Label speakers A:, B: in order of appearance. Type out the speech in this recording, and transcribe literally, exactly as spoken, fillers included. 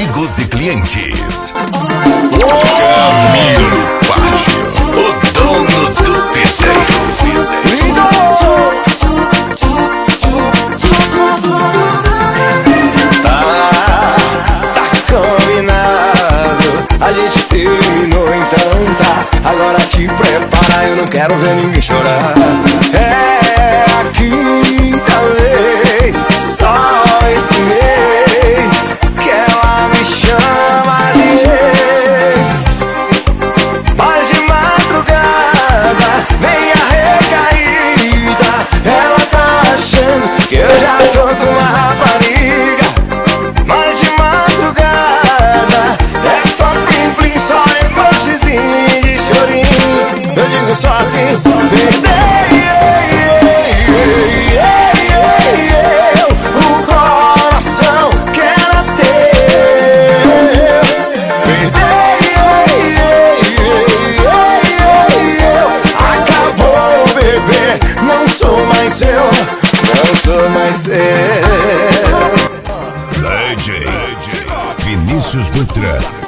A: amigos e clientes. Camilo Baggio, o dono do piseiro.
B: Tá, tá combinado, a gente terminou então tá. Agora te prepara, eu não quero ver ninguém chorar. É a quinta vez, só esse mês, que ela me chama de ex. Mas de madrugada vem a recaída. Ela tá achando que eu já tô com uma rapariga. Mas de madrugada é só plim-plim, só emojizinho de chorinho. Eu digo só assim, perdei o coração que era teu. Perdei, acabou, bebê, não sou mais seu, não sou mais seu.
A: D J Vinícius Dutra.